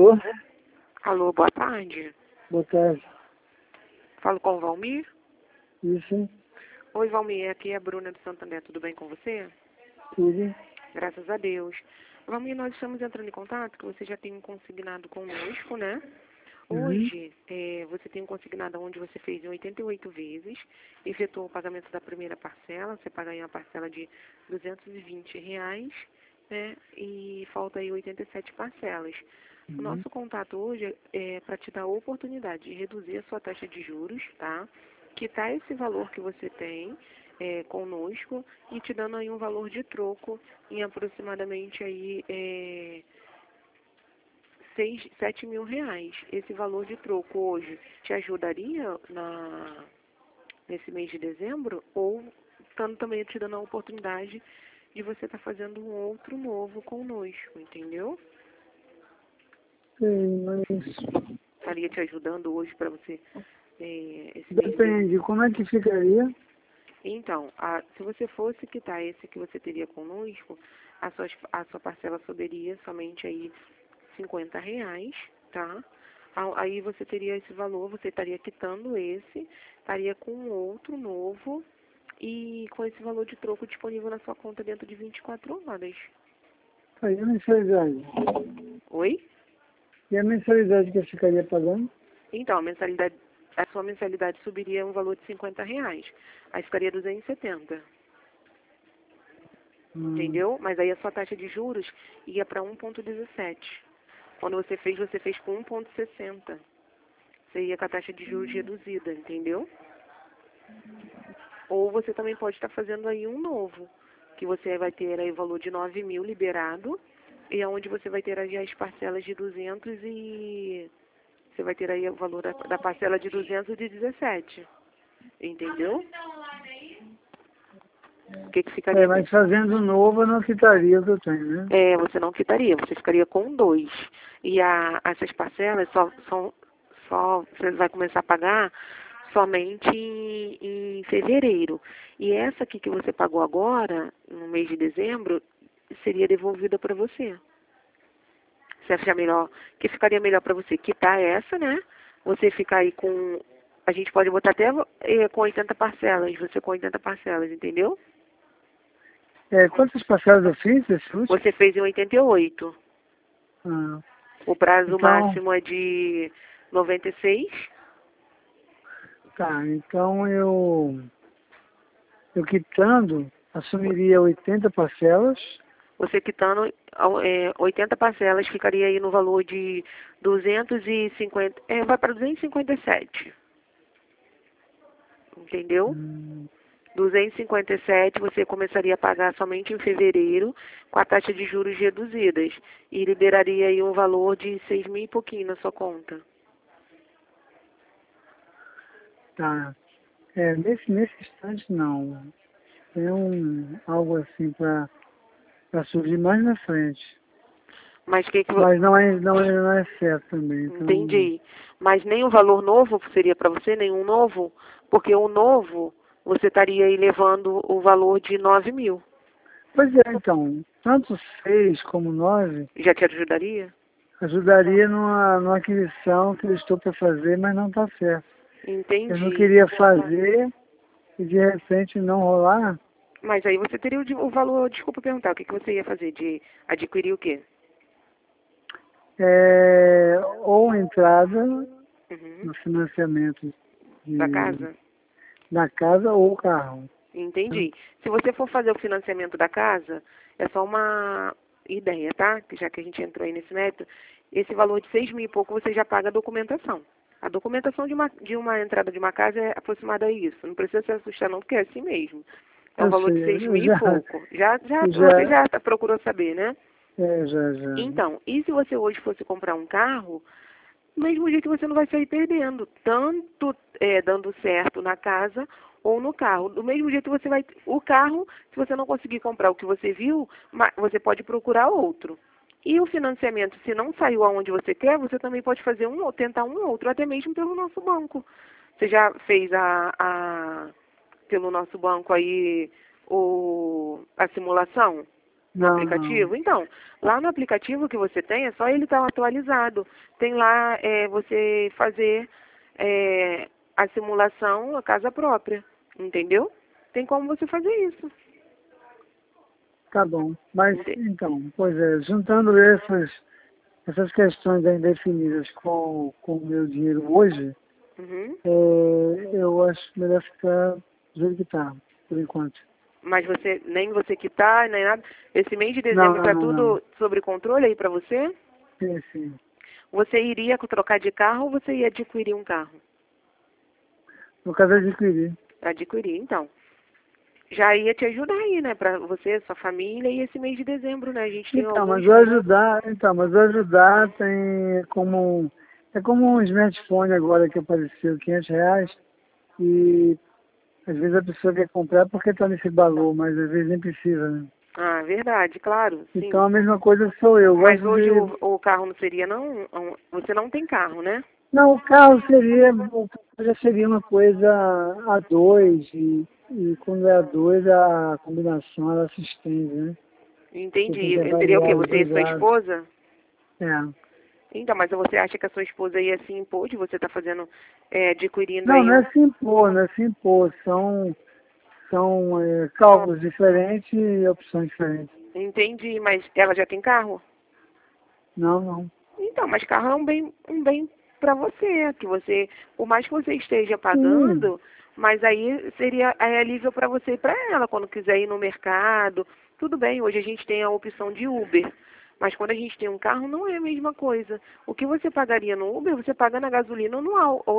Alô? Alô, boa tarde. Boa tarde. Falo com o Valmir? Isso, Oi, Valmir, aqui é a Bruna de Santander, tudo bem com você? tudo. Graças a Deus. Valmir, nós estamos entrando em contato, que você já tem um consignado conosco, né? Uhum. Hoje, você tem um consignado onde você fez em 88 vezes, efetuou o pagamento da primeira parcela, você paga aí uma parcela de R$ 220, né? E falta aí 87 parcelas. O Uhum. nosso contato hoje é para te dar a oportunidade de reduzir a sua taxa de juros, tá? Quitar esse valor que você tem conosco e te dando aí um valor de troco em aproximadamente aí 7 mil reais. Esse valor de troco hoje te ajudaria nesse mês de dezembro ou estando também te dando a oportunidade de você estar fazendo um outro novo conosco, entendeu? Sim, mas Estaria te ajudando hoje para você esse mês de dezembro. depende. Como é que ficaria? Então, se você fosse quitar esse que você teria conosco, a sua parcela subiria somente aí R$ 50, tá? Aí você teria esse valor, você estaria quitando esse, estaria com outro novo e com esse valor de troco disponível na sua conta dentro de 24 horas. Aí a mensalidade. Oi? E a mensalidade que eu ficaria pagando? Então, a sua mensalidade subiria um valor de R$ 50. Aí ficaria 270. Entendeu? Mas aí a sua taxa de juros ia para 1,17. Quando você fez com 1,60. Você ia com a taxa de juros reduzida, entendeu? Ou você também pode estar fazendo aí um novo, que você vai ter aí o valor de 9 mil liberado, e onde você vai ter aí as parcelas de 200 e... Você vai ter aí o valor da parcela de 217. Entendeu? O que ficaria bem? Mas fazendo novo eu não quitaria o que eu tenho, né? Você não quitaria, você ficaria com 2. E essas parcelas você vai começar a pagar somente em fevereiro. E essa aqui que você pagou agora, no mês de dezembro, seria devolvida para você. Você acha melhor, que ficaria melhor para você quitar essa, né? Você ficar aí com... A gente pode botar até com 80 parcelas, você com 80 parcelas, entendeu? Quantas parcelas eu fiz esse último? Você fez em 88. Ah, O prazo então, máximo é de 96. tá. Então eu quitando, assumiria 80 parcelas. Você quitando 80 parcelas, ficaria aí no valor de 250. Vai para 257. Entendeu? 257 você começaria a pagar somente em fevereiro, com a taxa de juros reduzidas. E liberaria aí um valor de 6 mil e pouquinho na sua conta. Tá. Nesse instante não. Tem algo assim para surgir mais na frente. Mas Mas não é certo também. Então, Entendi. Mas nem o valor novo seria para você, nenhum novo? Porque o novo, você estaria aí levando o valor de 9 mil. pois é, então, tanto 6 como 9 Já te ajudaria? ajudaria numa aquisição que eu estou para fazer, mas não está certo. Eu não Entendi. queria fazer e de repente não rolar. Mas aí você teria o valor, desculpa perguntar, o que você ia fazer? De adquirir o quê? Ou entrada Uhum. no financiamento Da casa? da casa ou carro. Entendi. Se você for fazer o financiamento da casa, é só uma ideia, tá? Já que a gente entrou aí nesse método, esse valor de 6 mil e pouco você já paga a documentação. A documentação de uma entrada de uma casa é aproximada a isso. Não precisa se assustar não, porque é assim mesmo. É um Eu valor de sei, 6 eu mil e pouco. Você já procurou saber, né? já. Então, e se você hoje fosse comprar um carro, do mesmo jeito você não vai sair perdendo, tanto dando certo na casa ou no carro. Do mesmo jeito você vai... O carro, se você não conseguir comprar o que você viu, você pode procurar outro. E o financiamento, se não saiu aonde você quer, você também pode fazer ou tentar um outro, até mesmo pelo nosso banco. Você já fez pelo nosso banco aí a simulação? no Não, aplicativo? não. Então, lá no aplicativo que você tem, é só ele estar atualizado. Tem lá você fazer a simulação, a casa própria, entendeu? Tem como você fazer isso. Tá bom. Mas, Ente- então, pois é, juntando essas questões ainda definidas com o meu dinheiro hoje, Uhum. eu acho melhor ficar do jeito que tá, por enquanto. Mas nem você quitar, nem nada. Esse mês de Não, dezembro não, tá não, não. tudo sobre controle aí pra você? Sim, sim. Você iria trocar de carro ou você ia adquirir um carro? No caso, eu adquiri. Adquirir, então. Já ia te ajudar aí, né? Pra você, sua família e esse mês de dezembro, né? A gente tem alguns. Mas o ajudar tem como, é como um smartphone agora que apareceu, R$ 500, e às vezes a pessoa quer comprar porque está nesse valor, mas às vezes nem precisa, né? Ah, verdade, claro, Então sim. a mesma coisa sou eu. Mas Gosto hoje de. o carro não seria, não? Você não tem carro, né? Não, o carro já seria uma coisa a dois, e quando é a dois a combinação ela se estende, né? Você tem que Entendi. Seria o quê? avaliar os Você e dois sua lados. esposa? É. Então, mas você acha que a sua esposa ia se impor de você estar fazendo, adquirindo Não, aí não um. é se impor, não é se impor. São cálculos diferentes e opções diferentes. Entendi, mas ela já tem carro? Não, não. Então, mas carro é um bem para você, que você, por mais que você esteja Sim, pagando, mas aí seria alívio para você e para ela, quando quiser ir no mercado. Tudo bem, hoje a gente tem a opção de Uber, mas quando a gente tem um carro não é a mesma coisa. O que você pagaria no Uber, você paga na gasolina ou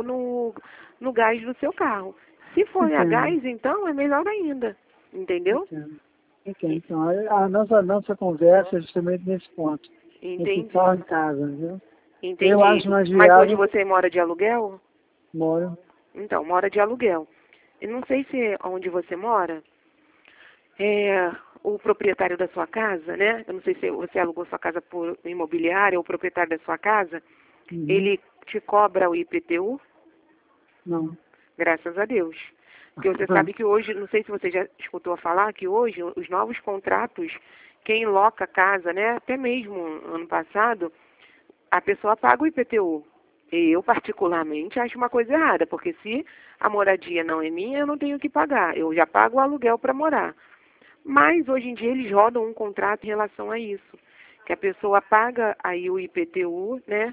no gás do seu carro. Se for a entendo, gás, então é melhor ainda, entendeu? entendo. Entendo. Então, a nossa conversa é justamente nesse ponto. Entre Entendi, carro e casa, viu? Eu entendi. acho mais Mas hoje viável, você mora de aluguel? moro. Então, mora de aluguel. Eu não sei se onde você mora, é o proprietário da sua casa, né? Eu não sei se você alugou sua casa por imobiliária ou o proprietário da sua casa, Uhum. ele te cobra o IPTU? Não. Graças a Deus. Porque você sabe que hoje, não sei se você já escutou falar, que hoje os novos contratos, quem loca a casa, né? Até mesmo ano passado, a pessoa paga o IPTU. E eu, particularmente, acho uma coisa errada, porque se a moradia não é minha, eu não tenho que pagar. Eu já pago o aluguel para morar. Mas, hoje em dia, eles rodam um contrato em relação a isso, que a pessoa paga aí o IPTU, né,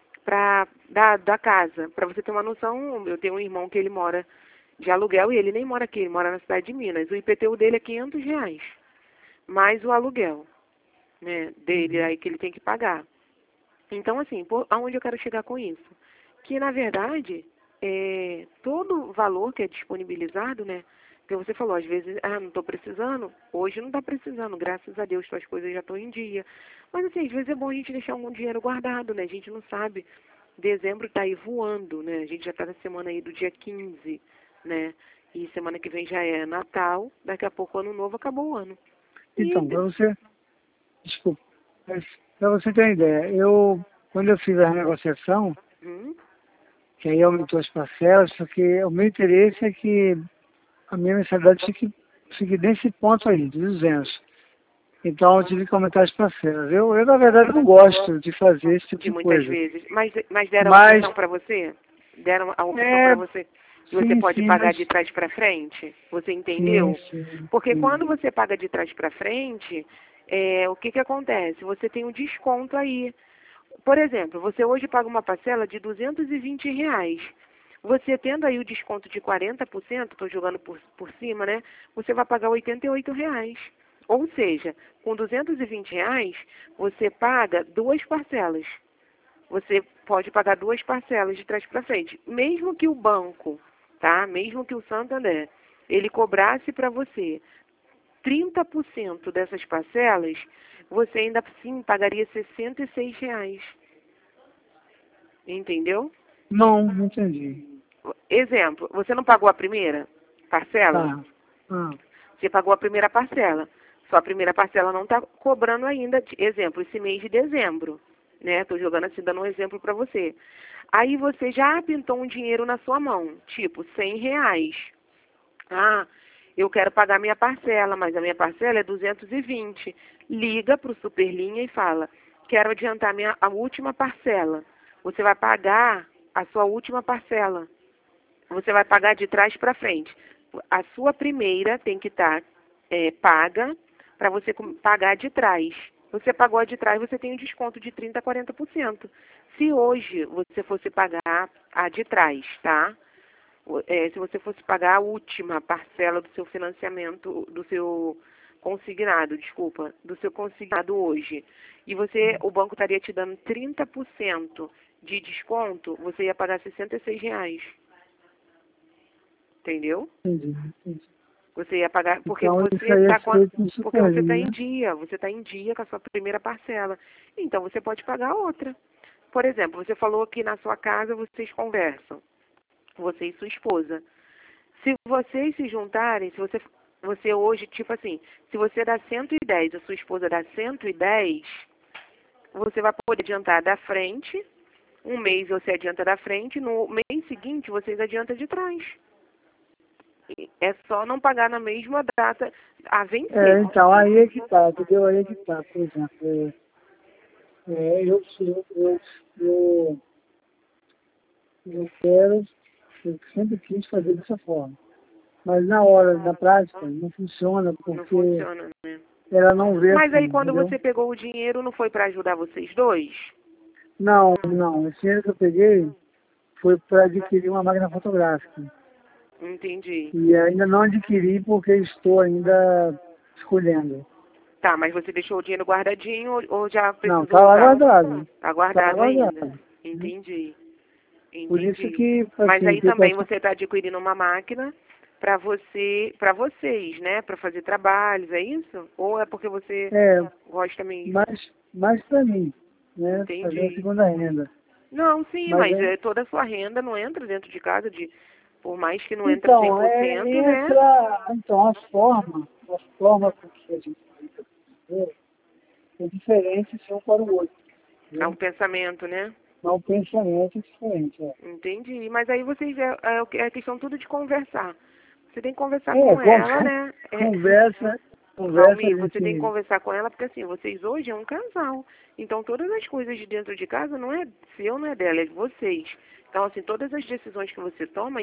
da casa. Para você ter uma noção, eu tenho um irmão que ele mora de aluguel e ele nem mora aqui, ele mora na cidade de Minas. O IPTU dele é R$ 500, mais o aluguel, né, dele Uhum. aí que ele tem que pagar. Então, assim, aonde eu quero chegar com isso? Que, na verdade, todo valor que é disponibilizado, né? Porque você falou, às vezes, não estou precisando. Hoje não está precisando, graças a Deus, suas coisas já estão em dia. Mas, assim, às vezes é bom a gente deixar algum dinheiro guardado, né? A gente não sabe. Dezembro está aí voando, né? A gente já está na semana aí do dia 15, né? E semana que vem já é Natal, daqui a pouco Ano Novo, acabou o ano. E, Então, desculpa, para você ter uma ideia, quando eu fiz a negociação, hum, que aí aumentou as parcelas, porque o meu interesse é que a minha mensalidade fique nesse ponto aí, de 200. Então eu tive que aumentar as parcelas. Eu na verdade, não gosto de fazer esse tipo de de muitas coisa. vezes. Mas deram a Mas, opção para você? Deram a opção para é, você que você sim, pode sim, pagar mas, de trás para frente? Você sim, entendeu? sim, Porque sim. quando você paga de trás para frente, o que acontece? Você tem um desconto aí. Por exemplo, você hoje paga uma parcela de R$ 220. Você tendo aí o desconto de 40%, estou jogando por cima, né? Você vai pagar R$ 88. Ou seja, com R$ 220, você paga duas parcelas. Você pode pagar duas parcelas de trás para frente. Mesmo que o banco, tá? Mesmo que o Santander, ele cobrasse para você 30% dessas parcelas, você ainda assim pagaria R$ 66. Entendeu? Não entendi. Exemplo, você não pagou a primeira parcela? Tá. Ah, Você pagou a primeira parcela. Sua primeira parcela não está cobrando ainda, exemplo, esse mês de dezembro. Né? Estou jogando assim, dando um exemplo para você. Aí você já pintou um dinheiro na sua mão, tipo R$ 100. Ah, eu quero pagar minha parcela, mas a minha parcela é 220. Liga para o Superlinha e fala, quero adiantar a última parcela. Você vai pagar a sua última parcela. Você vai pagar de trás para frente. A sua primeira tem que estar paga para você pagar de trás. Você pagou a de trás, você tem um desconto de 30% a 40%. Se hoje você fosse pagar a de trás, tá? Se você fosse pagar a última parcela do seu financiamento, do seu consignado, desculpa, do seu consignado hoje, e o banco estaria te dando 30% de desconto, você ia pagar R$ 66. Entendeu? Entendi. Você ia pagar, porque Então, você isso aí é está feito no porque você está Superlinha, em né? dia, você está em dia com a sua primeira parcela. Então você pode pagar outra. Por exemplo, você falou que na sua casa vocês conversam, você e sua esposa. Se vocês se juntarem, se você hoje, tipo assim, se você dá 110, a sua esposa dá 110, você vai poder adiantar da frente, um mês você adianta da frente, no mês seguinte vocês adiantam de trás. É só não pagar na mesma data a vencer. Então, aí é que tá, entendeu? Aí é que tá, por exemplo, eu, eu quero, eu sempre quis fazer dessa forma. Mas na hora, na prática, não funciona Não porque funciona, né? ela não vê Mas aí assim, quando entendeu? você pegou o dinheiro, não foi para ajudar vocês dois? Não. Esse dinheiro que eu peguei foi para adquirir uma máquina fotográfica. Entendi. E ainda não adquiri porque estou ainda escolhendo. Tá, mas você deixou o dinheiro guardadinho ou já Não, precisou está lá usar? guardado. Tá Está lá guardado ainda. guardado. Entendi. Por isso Entendi. que, Mas assim, aí que eu também posso... você está adquirindo uma máquina para vocês, né? Para fazer trabalhos, é isso? Ou é porque você É, gosta mesmo? mais para mim, né? Fazer a Entendi. segunda renda. Não, sim, Mas mas é, toda a sua renda não entra dentro de casa, por mais que não entre então, 100%, né? entra, então, a forma com que a gente fica é diferente de um para o outro, É né? um pensamento, né? Mas o pensamento é diferente, Entendi. Mas aí vocês é questão tudo de conversar. Você tem que conversar É, com ela, né? conversa a Valmir, você tem que gente... conversar com ela, porque assim, vocês hoje é um casal. Então todas as coisas de dentro de casa não é seu, não é dela, é de vocês. Então, assim, todas as decisões que você toma,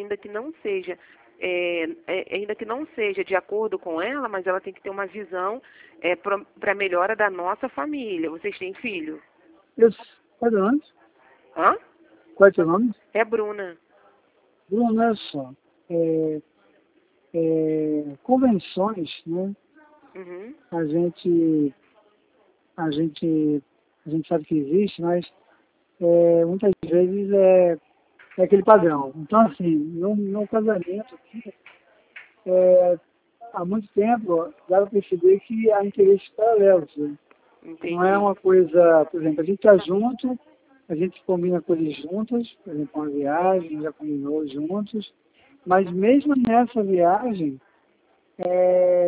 ainda que não seja de acordo com ela, mas ela tem que ter uma visão para melhora da nossa família. Vocês têm filho? Eu, qual é o nome? Hã? Qual é o teu nome? É Bruna. Bruno, olha só. Convenções, né? Uhum. A gente, a gente sabe que existe, mas muitas vezes é aquele padrão. Então, assim, no casamento aqui, há muito tempo, dá para perceber que há interesses paralelos, né? Não é Entendi. uma coisa, por exemplo, a gente está junto, a gente combina coisas juntas, por exemplo, uma viagem, já combinou juntos, mas mesmo nessa viagem, é,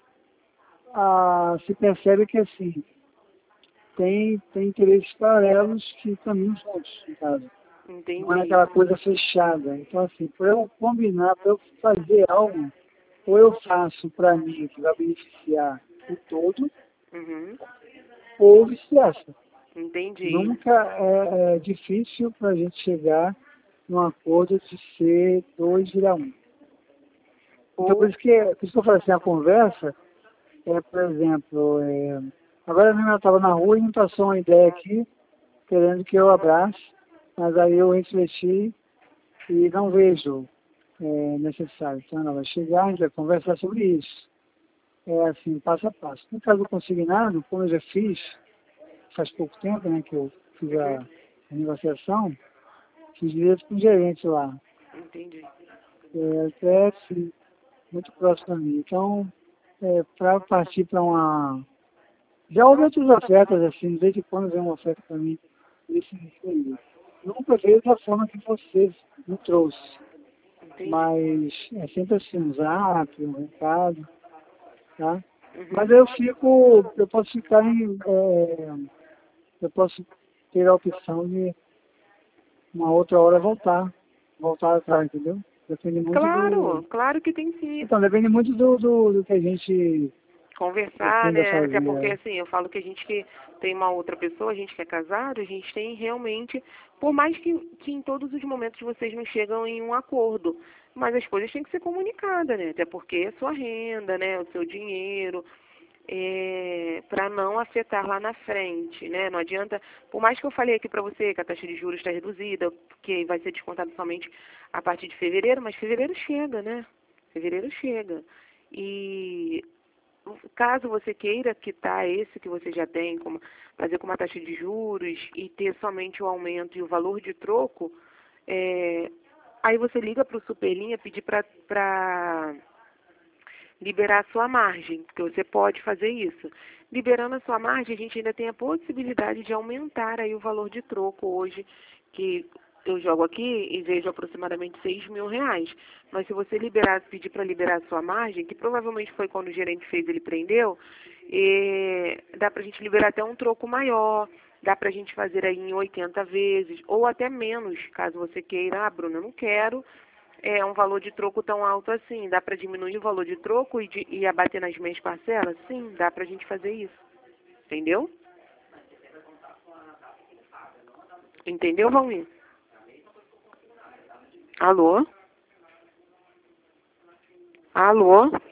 se percebe que assim, tem interesses paralelos que caminham juntos, no caso. Não é Entendi. aquela coisa fechada. Então, assim, para eu combinar, para eu fazer algo, ou eu faço para mim que vai beneficiar o todo, Uhum. ou vice-versa. Entendi. Nunca é difícil para a gente chegar num acordo de ser dois virar um. Então, por isso que eu falei assim, a conversa por exemplo, agora mesmo eu estava na rua e me passou uma ideia aqui, querendo que eu abrace, mas aí eu refleti e não vejo necessário. Então ela vai chegar, a gente vai conversar sobre isso. É assim, passo a passo. No caso do consignado, como eu já fiz, faz pouco tempo, né, que eu fiz Uhum. a negociação, fiz direito com o gerente lá. Entendi. Até assim, muito próximo a mim. Então, para partir para uma... Já houve outras ofertas, assim, desde quando veio uma oferta para mim, nesse nível aí. Nunca veio da forma que você me trouxe. Entendi. Mas é sempre assim, um zap, um recado, tá? Uhum. Mas eu posso ficar eu posso ter a opção de uma outra hora voltar atrás, entendeu? Depende muito Claro, claro que tem sim. Então, depende muito do que a gente Conversar, pretenda né? Até fazer. porque, assim, eu falo que a gente que tem uma outra pessoa, a gente que é casado, a gente tem realmente, por mais que em todos os momentos vocês não chegam em um acordo, mas as coisas têm que ser comunicadas, né? Até porque a sua renda, né? O seu dinheiro, para não afetar lá na frente, né? Não adianta, por mais que eu falei aqui para você que a taxa de juros está reduzida, que vai ser descontado somente a partir de fevereiro, mas fevereiro chega, né? Fevereiro chega. E caso você queira quitar esse que você já tem, fazer com uma taxa de juros e ter somente o aumento e o valor de troco, aí você liga para o Superlinha pedir para liberar a sua margem, porque você pode fazer isso. Liberando a sua margem, a gente ainda tem a possibilidade de aumentar aí o valor de troco hoje, que eu jogo aqui e vejo aproximadamente R$ 6.000. Mas se você pedir para liberar a sua margem, que provavelmente foi quando o gerente fez, ele prendeu, dá para a gente liberar até um troco maior, dá para a gente fazer aí em 80 vezes, ou até menos, caso você queira. Ah, Bruna, eu não quero um valor de troco tão alto assim. Dá para diminuir o valor de troco e abater nas meias parcelas? Sim, dá para a gente fazer isso. Entendeu? Entendeu, Valmir? Alô? Alô?